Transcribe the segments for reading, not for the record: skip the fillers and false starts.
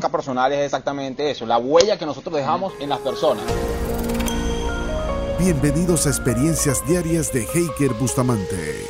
marca personal es exactamente eso, la huella que nosotros dejamos en las personas. Bienvenidos a Experiencias Diarias de Heiker Bustamante.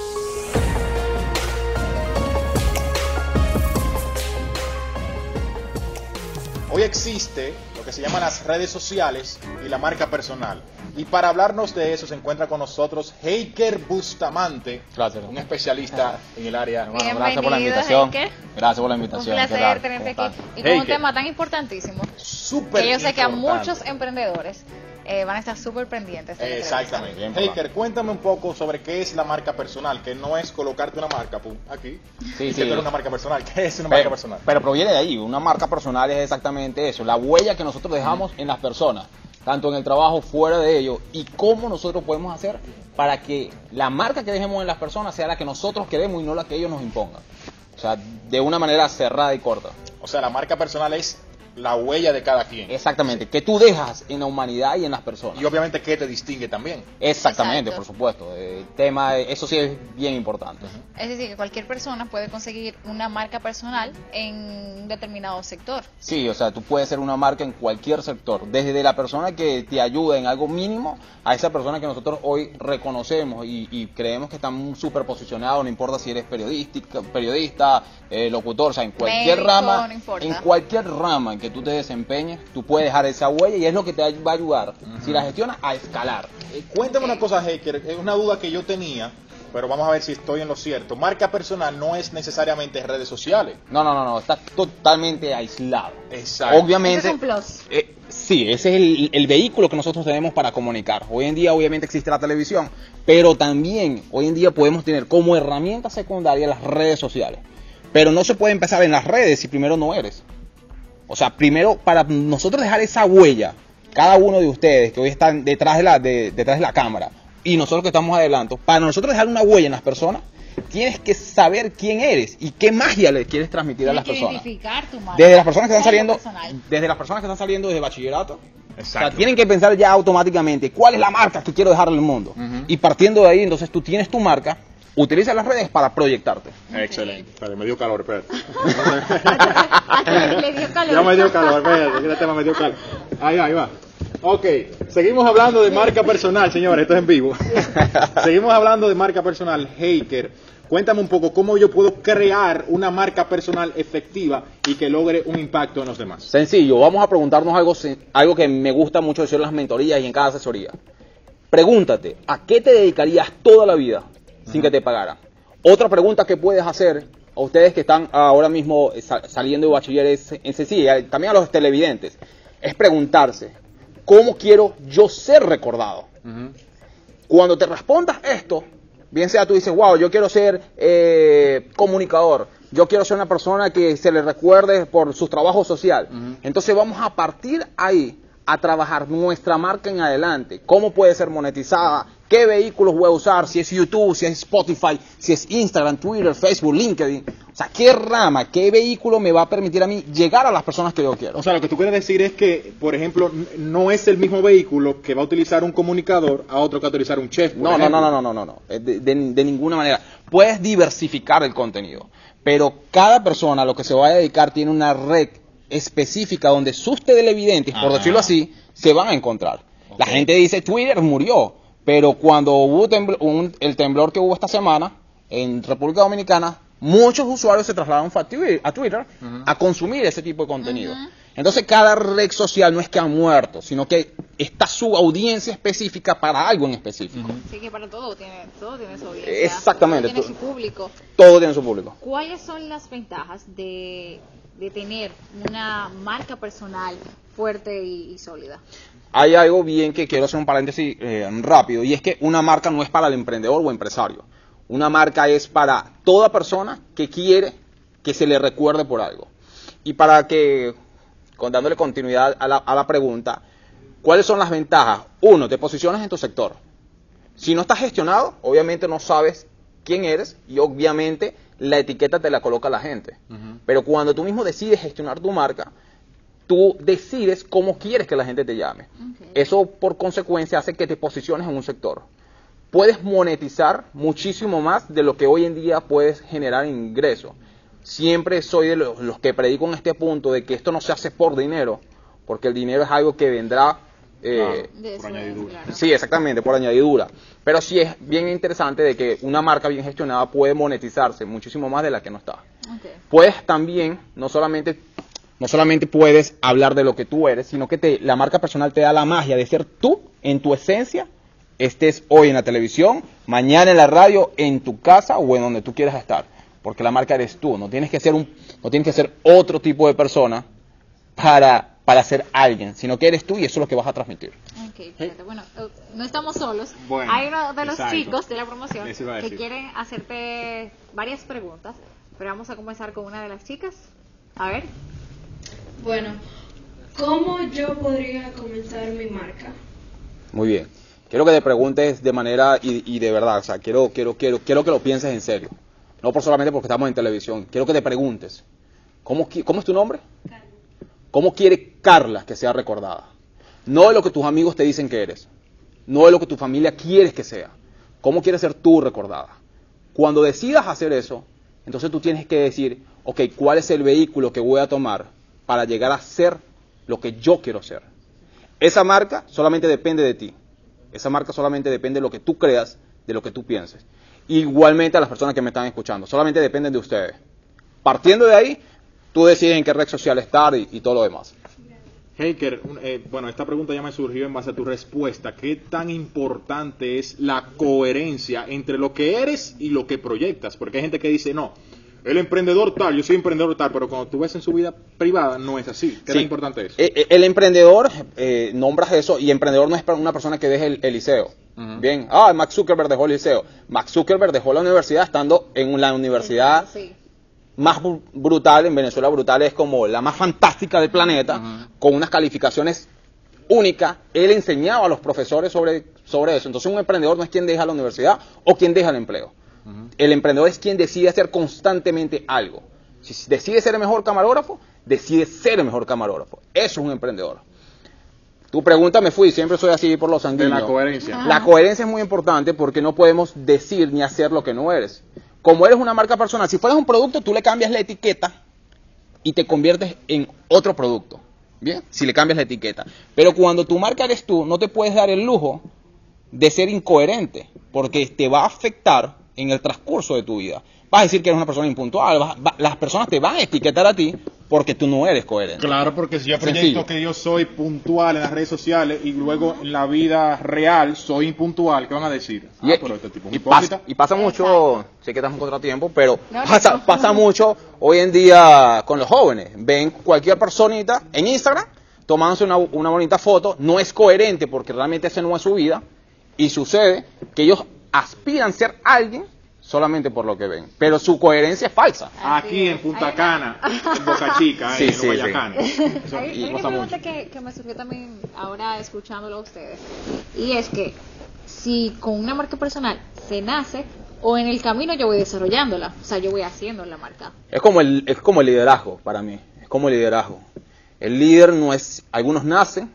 Hoy existe lo que se llaman las redes sociales y la marca personal. Y para hablarnos de eso se encuentra con nosotros Heiker Bustamante, Gracias. un especialista en el área. Bueno, gracias por la invitación. Heiker. Gracias por la Un invitación. placer tenerte aquí. Y con un Heiker. tema tan importantísimo Súper que yo sé que a importante. muchos emprendedores van a estar súper pendientes de la Exactamente. Bien, Heiker, cuéntame un poco sobre qué es la marca personal, que no es colocarte una marca, pum, aquí, Sí, y sí. que tú eres una marca personal. ¿Qué es una marca personal? Pero proviene de ahí, una marca personal es exactamente eso, la huella que nosotros dejamos en las personas, tanto en el trabajo, fuera de ello, y cómo nosotros podemos hacer para que la marca que dejemos en las personas sea la que nosotros queremos y no la que ellos nos impongan. O sea, de una manera cerrada y corta. O sea, la marca personal es la huella de cada quien. Exactamente, que tú dejas en la humanidad y en las personas. Y obviamente qué te distingue también. Exactamente, Exacto. por supuesto. El tema, eso sí es bien importante. Es decir, que cualquier persona puede conseguir una marca personal en un determinado sector. Sí, o sea, tú puedes ser una marca en cualquier sector, desde la persona que te ayuda en algo mínimo a esa persona que nosotros hoy reconocemos y creemos que están súper posicionados, no importa si eres periodista, locutor, o sea, en cualquier Médico, rama, no importa. en cualquier rama en que tú te desempeñes, tú puedes dejar esa huella y es lo que te va a ayudar, si la gestionas, a escalar. Cuéntame una cosa, Heiker, es una duda que yo tenía, pero vamos a ver si estoy en lo cierto. Marca personal no es necesariamente redes sociales. No, está totalmente aislado. Exacto. Obviamente. Ese es un plus. Sí, ese es el vehículo que nosotros tenemos para comunicar. Hoy en día obviamente existe la televisión, pero también hoy en día podemos tener como herramienta secundaria las redes sociales. Pero no se puede empezar en las redes si primero no eres. O sea, primero para nosotros dejar esa huella, cada uno de ustedes que hoy están detrás de la cámara y nosotros que estamos adelante, para nosotros dejar una huella en las personas, tienes que saber quién eres y qué magia le quieres transmitir a las Tienes que personas. identificar tu marca. Desde las personas que están Marca saliendo, personal. desde las personas que están saliendo desde bachillerato, o sea, Exacto. tienen que pensar ya automáticamente cuál es la marca que quiero dejarle al mundo. Y partiendo de ahí, entonces tú tienes tu marca, utiliza las redes para proyectarte. Excelente. Espérate, me dio calor, espérate. Le dio calor. Ya me dio calor, espérate, que el tema me dio calor. Ahí va. Ok, seguimos hablando de marca personal, señores, esto es en vivo. Seguimos hablando de marca personal. Heiker, cuéntame un poco cómo yo puedo crear una marca personal efectiva y que logre un impacto en los demás. Sencillo, vamos a preguntarnos algo que me gusta mucho decir en las mentorías y en cada asesoría. Pregúntate, ¿a qué te dedicarías toda la vida sin que te pagaran? Otra pregunta que puedes hacer a ustedes que están ahora mismo saliendo de bachilleres en sencilla, también a los televidentes, es preguntarse, ¿cómo quiero yo ser recordado? Cuando te respondas esto, bien sea tú dices, wow, yo quiero ser comunicador, yo quiero ser una persona que se le recuerde por su trabajo social. Entonces vamos a partir ahí a trabajar nuestra marca en adelante. ¿Cómo puede ser monetizada? ¿Qué vehículos voy a usar? Si es YouTube, si es Spotify, si es Instagram, Twitter, Facebook, LinkedIn. O sea, ¿qué rama, qué vehículo me va a permitir a mí llegar a las personas que yo quiero? O sea, lo que tú quieres decir es que, por ejemplo, no es el mismo vehículo que va a utilizar un comunicador a otro que va a utilizar un chef. por No, ejemplo. no. De ninguna manera. Puedes diversificar el contenido, pero cada persona a lo que se va a dedicar tiene una red específica donde sus televidentes, por decirlo así, se van a encontrar. La gente dice Twitter murió, pero cuando hubo el temblor que hubo esta semana en República Dominicana, muchos usuarios se trasladaron a Twitter a consumir ese tipo de contenido. Entonces cada red social no es que ha muerto, sino que está su audiencia específica para algo en específico. Sí, que para todo tiene su audiencia. Exactamente. Todo tiene su público. Todo tiene su público. ¿Cuáles son las ventajas de tener una marca personal fuerte y sólida? Hay algo bien que quiero hacer un paréntesis rápido, y es que una marca no es para el emprendedor o empresario. Una marca es para toda persona que quiere que se le recuerde por algo. Y para que, dándole continuidad a la pregunta, ¿cuáles son las ventajas? Uno, te posicionas en tu sector. Si no estás gestionado, obviamente no sabes quién eres y obviamente la etiqueta te la coloca la gente. Pero cuando tú mismo decides gestionar tu marca, tú decides cómo quieres que la gente te llame. Eso por consecuencia hace que te posiciones en un sector. Puedes monetizar muchísimo más de lo que hoy en día puedes generar ingresos. siempre soy de los que predico en este punto de que esto no se hace por dinero, porque el dinero es algo que vendrá... por añadidura. Claro. Sí, exactamente, por añadidura. Pero sí es bien interesante de que una marca bien gestionada puede monetizarse muchísimo más de la que no está. Okay. Puedes también, no solamente puedes hablar de lo que tú eres, sino que la marca personal te da la magia de ser tú en tu esencia, estés hoy en la televisión, mañana en la radio, en tu casa o en donde tú quieras estar. Porque la marca eres tú, no tienes que ser otro tipo de persona para ser alguien, sino que eres tú y eso es lo que vas a transmitir. Ok, fíjate, bueno, no estamos solos. Bueno, hay uno de los exacto. chicos de la promoción Eso iba a que decir. quieren hacerte varias preguntas, pero vamos a comenzar con una de las chicas. A ver. Bueno, ¿cómo yo podría comenzar mi marca? Muy bien. Quiero que te preguntes de manera y de verdad, o sea, quiero que lo pienses en serio. No por solamente porque estamos en televisión. Quiero que te preguntes, ¿cómo es tu nombre? ¿Cómo quiere Carla que sea recordada? No de lo que tus amigos te dicen que eres, no de lo que tu familia quiere que sea. ¿Cómo quieres ser tú recordada? Cuando decidas hacer eso, entonces tú tienes que decir, ok, ¿cuál es el vehículo que voy a tomar para llegar a ser lo que yo quiero ser? Esa marca solamente depende de ti. Esa marca solamente depende de lo que tú creas, de lo que tú pienses. Igualmente a las personas que me están escuchando, solamente dependen de ustedes. Partiendo de ahí, tú decides en qué red social estar y todo lo demás. Heiker, bueno, esta pregunta ya me surgió en base a tu respuesta. ¿Qué tan importante es la coherencia entre lo que eres y lo que proyectas? Porque hay gente que dice, no, el emprendedor tal, yo soy emprendedor tal, pero cuando tú ves en su vida privada no es así. ¿Qué tan importante es? El emprendedor, nombras eso, y emprendedor no es para una persona que deje el liceo. Bien, Mark Zuckerberg dejó el liceo. Mark Zuckerberg dejó la universidad estando en la universidad Sí. más brutal, en Venezuela brutal es como la más fantástica del planeta, con unas calificaciones únicas. Él enseñaba a los profesores sobre eso. Entonces un emprendedor no es quien deja la universidad o quien deja el empleo. El emprendedor es quien decide hacer constantemente algo. Si decide ser el mejor camarógrafo, decide ser el mejor camarógrafo. Eso es un emprendedor. Tu pregunta me fui, siempre soy así por los De sanguíneos. la coherencia. La coherencia es muy importante porque no podemos decir ni hacer lo que no eres. Como eres una marca personal, si fueras un producto, tú le cambias la etiqueta y te conviertes en otro producto. Bien, si le cambias la etiqueta. Pero cuando tu marca eres tú, no te puedes dar el lujo de ser incoherente, porque te va a afectar en el transcurso de tu vida. Vas a decir que eres una persona impuntual, las personas te van a etiquetar a ti porque tú no eres coherente. Claro, porque si yo proyecto Sencillo. que yo soy puntual en las redes sociales y luego en la vida real soy impuntual, ¿qué van a decir? Pero este tipo es un hipócrita. Pasa mucho, sé que estamos en contratiempo, pero No, pasa mucho hoy en día con los jóvenes. Ven cualquier personita en Instagram tomándose una bonita foto, no es coherente porque realmente esa no es su vida, y sucede que ellos aspiran a ser alguien solamente por lo que ven, pero su coherencia es falsa. Aquí en Punta Cana, en Boca Chica, Sí, en sí, Guayacán. Eso Hay una pasa pregunta mucho. que me surgió también ahora escuchándolo a ustedes, y es que si con una marca personal se nace o en el camino yo voy desarrollándola, o sea, yo voy haciendo la marca. Es como el liderazgo para mí, es como el liderazgo. El líder no es, algunos nacen,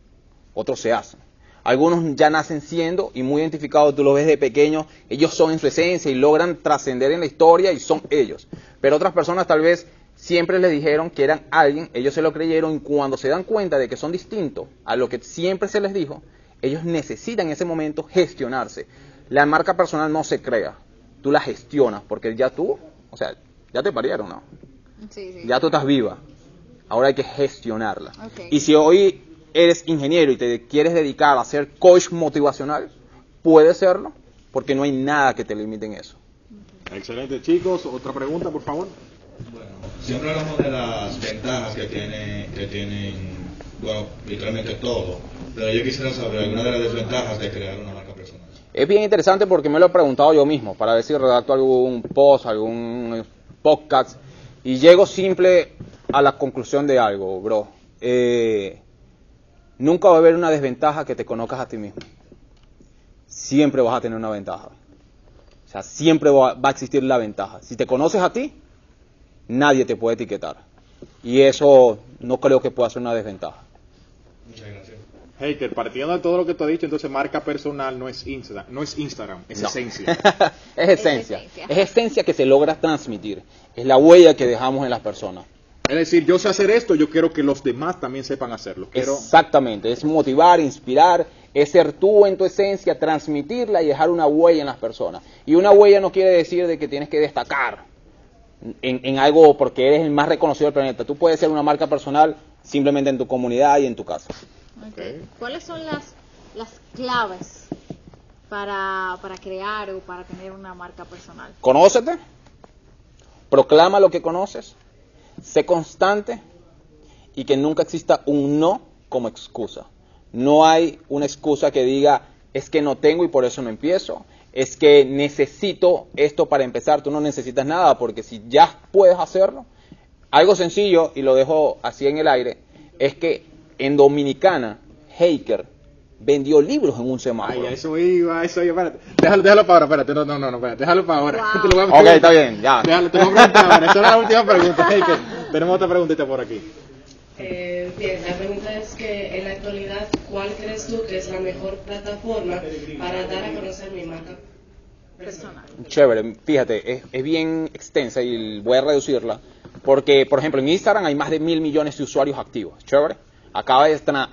otros se hacen. Algunos ya nacen siendo y muy identificados, tú lo ves de pequeño, ellos son en su esencia y logran trascender en la historia y son ellos. Pero otras personas tal vez siempre les dijeron que eran alguien, ellos se lo creyeron y cuando se dan cuenta de que son distintos a lo que siempre se les dijo, ellos necesitan en ese momento gestionarse. La marca personal no se crea, tú la gestionas porque ya tú, o sea, ya te parieron, ¿no? Sí, sí. Ya tú estás viva, ahora hay que gestionarla. Ok. Y si hoy eres ingeniero y te quieres dedicar a ser coach motivacional, puedes serlo, porque no hay nada que te limite en eso. Excelente, chicos. Otra pregunta, por favor. Bueno, siempre hablamos de las ventajas que tienen, bueno, literalmente todo, pero yo quisiera saber alguna de las desventajas de crear una marca personal. Es bien interesante porque me lo he preguntado yo mismo, para ver si redacto algún post, algún podcast, y llego simple a la conclusión de algo, bro. Nunca va a haber una desventaja que te conozcas a ti mismo. Siempre vas a tener una ventaja. O sea, siempre va a existir la ventaja. Si te conoces a ti, nadie te puede etiquetar. Y eso no creo que pueda ser una desventaja. Muchas gracias. Heiker, partiendo de todo lo que tú has dicho, entonces marca personal no es Instagram, es No. esencia. Es esencia. esencia. Es esencia que se logra transmitir. Es la huella que dejamos en las personas. Es decir, yo sé hacer esto, yo quiero que los demás también sepan hacerlo. Quiero... Exactamente. Es motivar, inspirar, es ser tú en tu esencia, transmitirla y dejar una huella en las personas. Y una huella no quiere decir de que tienes que destacar en algo porque eres el más reconocido del planeta. Tú puedes ser una marca personal simplemente en tu comunidad y en tu casa. Okay. ¿Cuáles son las claves para crear o para tener una marca personal? Conócete, proclama lo que conoces, sé constante y que nunca exista un no como excusa. No hay una excusa que diga, es que no tengo y por eso no empiezo, es que necesito esto para empezar. Tú no necesitas nada porque si ya puedes hacerlo, algo sencillo, y lo dejo así en el aire, es que en Dominicana, Heiker vendió libros en un semáforo. Ay, eso iba, espérate. Déjalo para ahora, espérate, no, espérate, déjalo para ahora. Wow. Te lo voy a Ok, preguntar. está bien, ya. Déjalo, te lo voy a preguntar ahora. Esta era la última pregunta, Heiker. Tenemos otra preguntita por aquí. Bien, la pregunta es que en la actualidad, ¿cuál crees tú que es la mejor plataforma para dar a conocer mi marca Personal. Chévere, fíjate, es bien extensa y voy a reducirla, porque, por ejemplo, en Instagram hay más de 1.000 millones de usuarios activos. Chévere. Acaba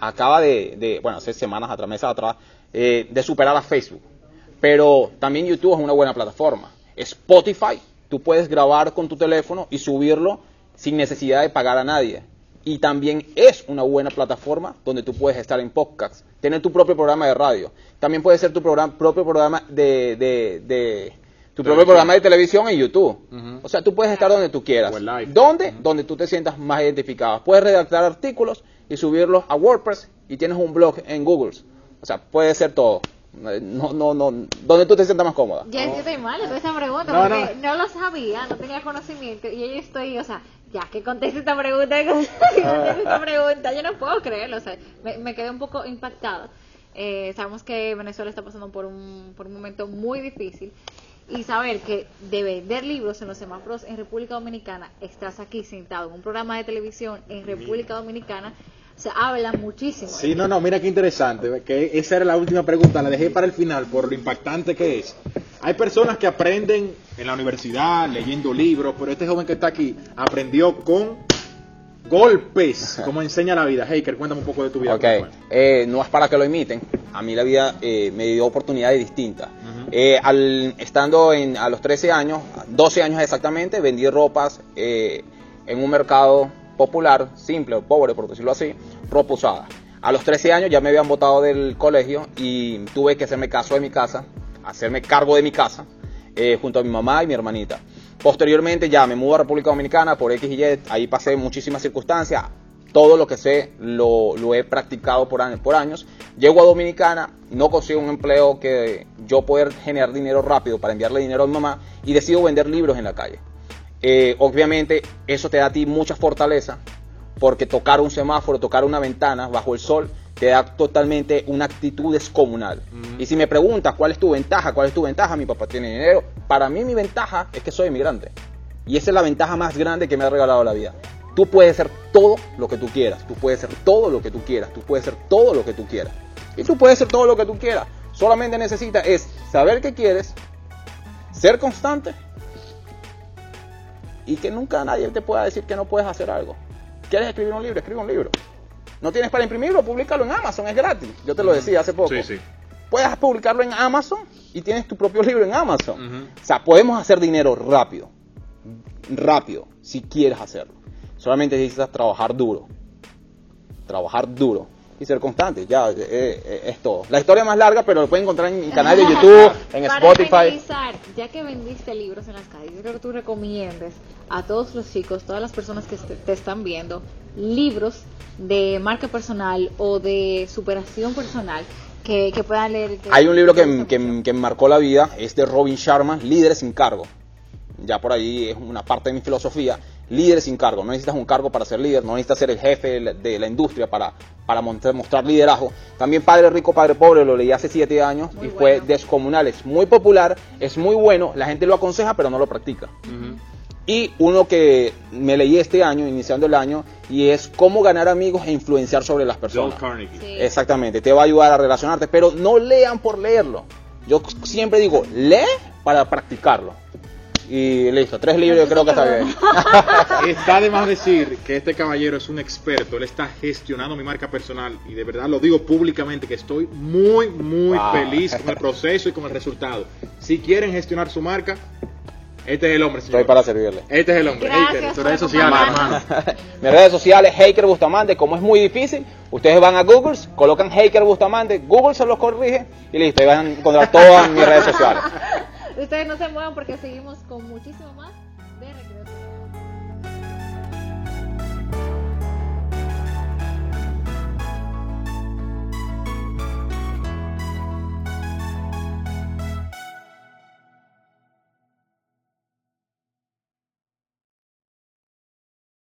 de bueno, hace semanas atrás, meses atrás, de superar a Facebook. Pero también YouTube es una buena plataforma. Spotify, tú puedes grabar con tu teléfono y subirlo sin necesidad de pagar a nadie. Y también es una buena plataforma donde tú puedes estar en podcast, tener tu propio programa de radio. También puede ser tu propio programa propio programa de televisión en YouTube. O sea, tú puedes estar donde tú quieras. O en live. ¿Dónde? Donde tú te sientas más identificado. Puedes redactar artículos y subirlos a WordPress y tienes un blog en Google. O sea, puede ser todo. No, donde tú te sientas más cómoda. Ya es que estoy mal en esa pregunta, No, porque no lo sabía, no tenía conocimiento, y yo estoy, o sea, ya que conteste esta pregunta, yo no puedo creerlo, o sea, me quedé un poco impactada. Sabemos que Venezuela está pasando por un momento muy difícil, y saber que de vender libros en los semáforos en República Dominicana, estás aquí sentado en un programa de televisión en República Dominicana, se habla muchísimo. Sí, no, mira qué interesante, que esa era la última pregunta, la dejé para el final por lo impactante que es. Hay personas que aprenden en la universidad, leyendo libros, pero este joven que está aquí aprendió con golpes, como enseña la vida. Heiker, cuéntame un poco de tu vida. Ok, no es para que lo imiten. A mí la vida me dio oportunidades distintas. Estando a los 13 años, 12 años exactamente, vendí ropas en un mercado popular, simple o pobre, por decirlo así, ropa usada. A los 13 años ya me habían botado del colegio y tuve que hacerme cargo de mi casa, junto a mi mamá y mi hermanita. Posteriormente ya me mudo a República Dominicana por X y Y, ahí pasé muchísimas circunstancias, todo lo que sé lo he practicado por años. Llego a Dominicana, no consigo un empleo que yo poder generar dinero rápido para enviarle dinero a mi mamá y decido vender libros en la calle. Obviamente eso te da a ti mucha fortaleza, porque tocar un semáforo, tocar una ventana bajo el sol, te da totalmente una actitud descomunal. Y si me preguntas cuál es tu ventaja, mi papá tiene dinero. Para mí mi ventaja es que soy inmigrante, y esa es la ventaja más grande que me ha regalado la vida. Tú puedes ser todo lo que tú quieras, tú puedes ser todo lo que tú quieras, tú puedes ser todo lo que tú quieras, y tú puedes ser todo lo que tú quieras. Solamente necesitas es saber qué quieres, ser constante, y que nunca nadie te pueda decir que no puedes hacer algo. ¿Quieres escribir un libro? Escribe un libro. ¿No tienes para imprimirlo? Públicalo en Amazon, es gratis. Yo te lo decía hace poco. Sí. Puedes publicarlo en Amazon y tienes tu propio libro en Amazon. O sea, podemos hacer dinero rápido, si quieres hacerlo. Solamente necesitas trabajar duro y ser constante. Ya, es todo. La historia más larga, pero lo pueden encontrar en mi canal de YouTube, en Spotify. Para finalizar, ya que vendiste libros en las calles, yo creo que tú recomiendes a todos los chicos, todas las personas que te están viendo, libros de marca personal o de superación personal que puedan leer. Hay un libro que me marcó la vida, es de Robin Sharma, Líderes sin cargo. Ya por ahí es una parte de mi filosofía. Líderes sin cargo. No necesitas un cargo para ser líder, no necesitas ser el jefe de la industria para mostrar liderazgo. También Padre Rico, Padre Pobre, lo leí hace 7 años Muy y fue bueno. descomunal. Es muy popular, es muy bueno, la gente lo aconseja pero no lo practica. Y uno que me leí este año, iniciando el año, y es cómo ganar amigos e influenciar sobre las personas. Dale Carnegie. Sí. Exactamente, te va a ayudar a relacionarte, pero no lean por leerlo. Yo siempre digo, lee para practicarlo. Y listo, 3 libros yo creo que está bien. Está de más decir que este caballero es un experto, él está gestionando mi marca personal y de verdad lo digo públicamente que estoy muy Wow. feliz con el proceso y con el resultado. Si quieren gestionar su marca, este es el hombre, señor. Estoy para servirle. Este es el hombre. Gracias Heiker, sus por redes sociales, acompañarnos. hermano. Mis redes sociales, Heiker Bustamante, como es muy difícil, ustedes van a Google, colocan Heiker Bustamante, Google se los corrige y listo, y van a encontrar todas mis redes sociales. Ustedes no se muevan porque seguimos con muchísimo más de Recreo.